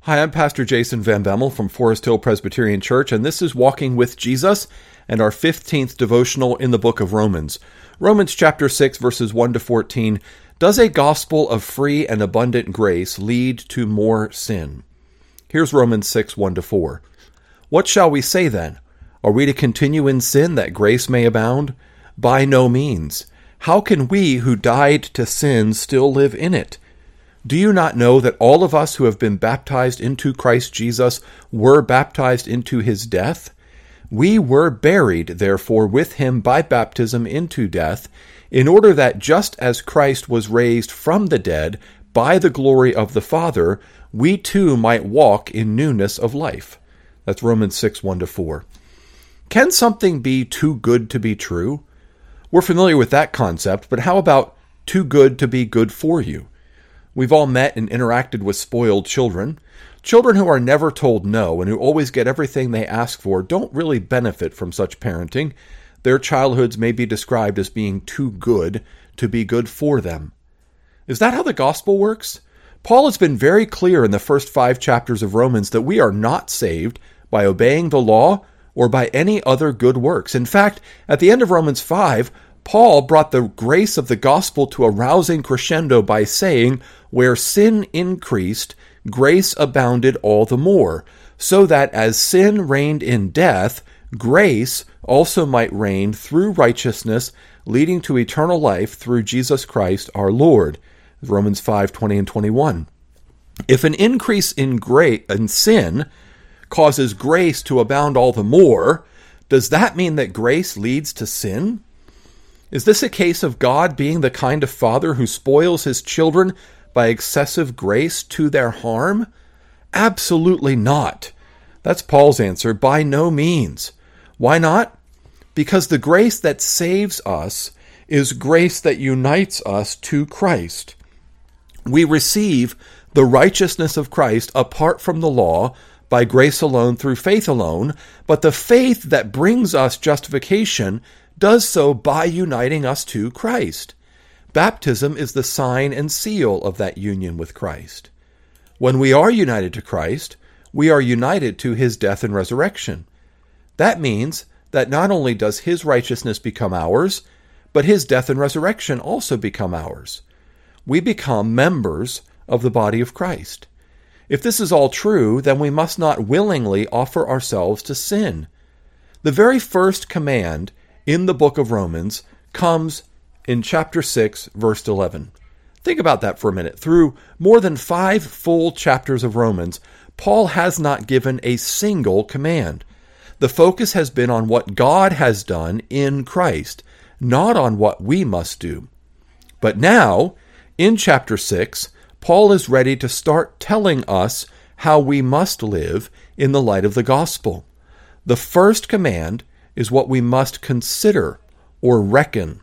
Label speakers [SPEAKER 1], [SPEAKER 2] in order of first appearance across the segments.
[SPEAKER 1] Hi, I'm Pastor Jason Van Bemmel from Forest Hill Presbyterian Church, and this is Walking with Jesus and our 15th devotional in the book of Romans. Romans chapter 6, verses 1 to 14. Does a gospel of free and abundant grace lead to more sin? Here's Romans 6, 1 to 4. What shall we say then? Are we to continue in sin that grace may abound? By no means. How can we who died to sin still live in it? Do you not know that all of us who have been baptized into Christ Jesus were baptized into his death? We were buried, therefore, with him by baptism into death, in order that just as Christ was raised from the dead by the glory of the Father, we too might walk in newness of life. That's Romans 6, 1 to 4. Can something be too good to be true? We're familiar with that concept, but how about too good to be good for you? We've all met and interacted with spoiled children. Children who are never told no and who always get everything they ask for don't really benefit from such parenting. Their childhoods may be described as being too good to be good for them. Is that how the gospel works? Paul has been very clear in the first 5 chapters of Romans that we are not saved by obeying the law or by any other good works. In fact, at the end of Romans 5, Paul brought the grace of the gospel to a rousing crescendo by saying, where sin increased, grace abounded all the more, so that as sin reigned in death, grace also might reign through righteousness, leading to eternal life through Jesus Christ our Lord. Romans 5, 20 and 21. If an increase in sin causes grace to abound all the more, does that mean that grace leads to sin? Is this a case of God being the kind of father who spoils his children by excessive grace to their harm? Absolutely not. That's Paul's answer. By no means. Why not? Because the grace that saves us is grace that unites us to Christ. We receive the righteousness of Christ apart from the law by grace alone through faith alone, but the faith that brings us justification does so by uniting us to Christ. Baptism is the sign and seal of that union with Christ. When we are united to Christ, we are united to his death and resurrection. That means that not only does his righteousness become ours, but his death and resurrection also become ours. We become members of the body of Christ. If this is all true, then we must not willingly offer ourselves to sin. The very first command in the book of Romans comes in chapter 6, verse 11. Think about that for a minute. Through more than 5 full chapters of Romans, Paul has not given a single command. The focus has been on what God has done in Christ, not on what we must do. But now, in chapter 6, Paul is ready to start telling us how we must live in the light of the gospel. The first command is what we must consider or reckon.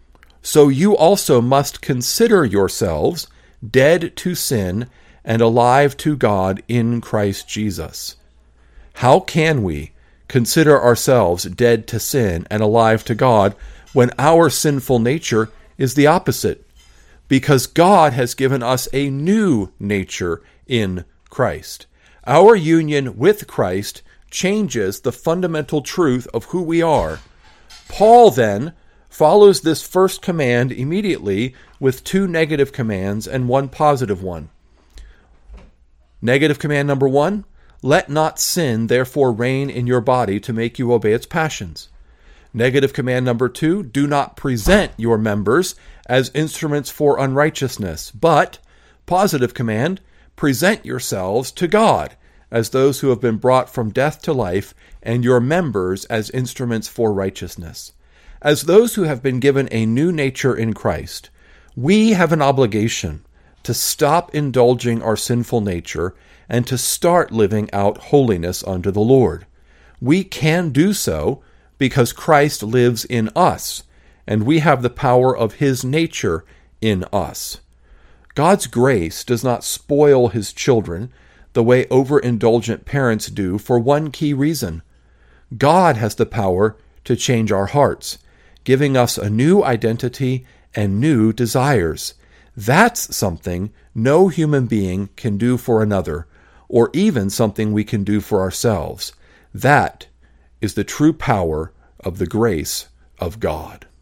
[SPEAKER 1] So you also must consider yourselves dead to sin and alive to God in Christ Jesus. How can we consider ourselves dead to sin and alive to God when our sinful nature is the opposite? Because God has given us a new nature in Christ. Our union with Christ changes the fundamental truth of who we are. Paul then follows this first command immediately with 2 negative commands and 1 positive one. Negative command number 1, let not sin therefore reign in your body to make you obey its passions. Negative command number 2, do not present your members as instruments for unrighteousness, but, positive command, present yourselves to God as those who have been brought from death to life, and your members as instruments for righteousness. As those who have been given a new nature in Christ, we have an obligation to stop indulging our sinful nature and to start living out holiness unto the Lord. We can do so because Christ lives in us, and we have the power of his nature in us. God's grace does not spoil his children the way overindulgent parents do for one key reason. God has the power to change our hearts, giving us a new identity and new desires. That's something no human being can do for another, or even something we can do for ourselves. That is the true power of the grace of God.